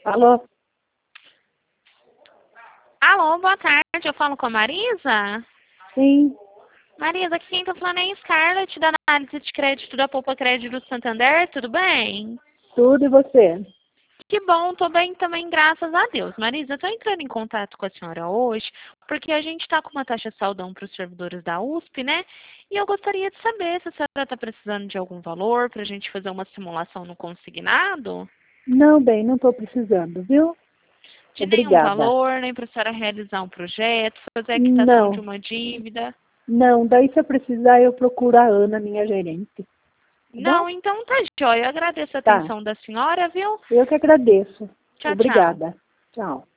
Alô? Alô, boa tarde. Eu falo com a Marisa? Sim. Marisa, aqui quem tá falando é a Scarlett, da análise de crédito da Poupa Crédito do Santander. Tudo bem? Tudo e você? Que bom, tô bem também, graças a Deus. Marisa, eu tô entrando em contato com a senhora hoje, porque a gente tá com uma taxa saldão para os servidores da USP, né? E eu gostaria de saber se a senhora tá precisando de algum valor pra gente fazer uma simulação no consignado. Não, bem, não estou precisando, viu? De nenhum Obrigada. valor, nem pra senhora realizar um projeto, fazer a quitação de Não, uma dívida. não. Daí se eu precisar, eu procuro a Ana, minha gerente. Tá bom? Não, então tá jóia. Eu agradeço a Tá. atenção da senhora, viu? Eu que agradeço. Tchau, tchau. Obrigada. Tchau.